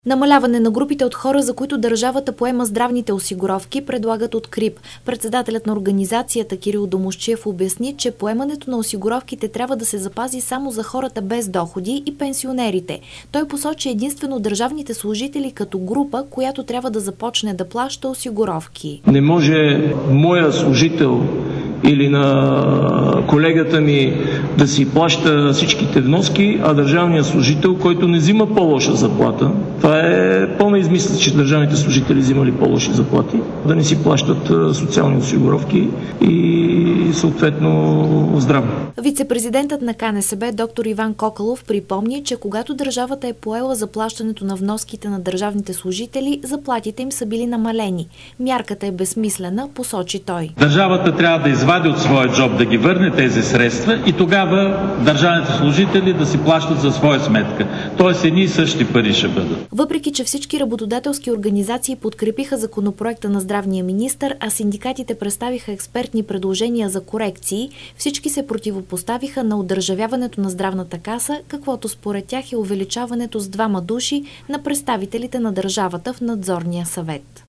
Намаляване на групите от хора, за които държавата поема здравните осигуровки, предлагат от КРИБ. Председателят на организацията Кирил Домусчиев обясни, че поемането на осигуровките трябва да се запази само за хората без доходи и пенсионерите. Той посочи единствено държавните служители като група, която трябва да започне да плаща осигуровки. Не може моя служител или на колегата ми да си плаща всичките вноски, а държавният служител, който не взима по-лоша заплата, това е пълна измисля, че държавните служители взимали по-лоши заплати, да не си плащат социални осигуровки и съответно здраве. Вице-президентът на КНСБ доктор Иван Кокалов припомни, че когато държавата е поела заплащането на вноските на държавните служители, заплатите им са били намалени. Мярката е безсмислена, посочи той. Държавата трябва да извади от своя джоб да ги върне тези средства и тогава държавните служители да си плащат за своя сметка. Тоест едни и същи пари ще бъдат. Въпреки че всички работодателски организации подкрепиха законопроекта на здравния министър, а синдикатите представиха експертни предложения за корекции, всички се противопоставиха на одържавяването на здравната каса, каквото според тях е увеличаването с 2 души на представителите на държавата в надзорния съвет.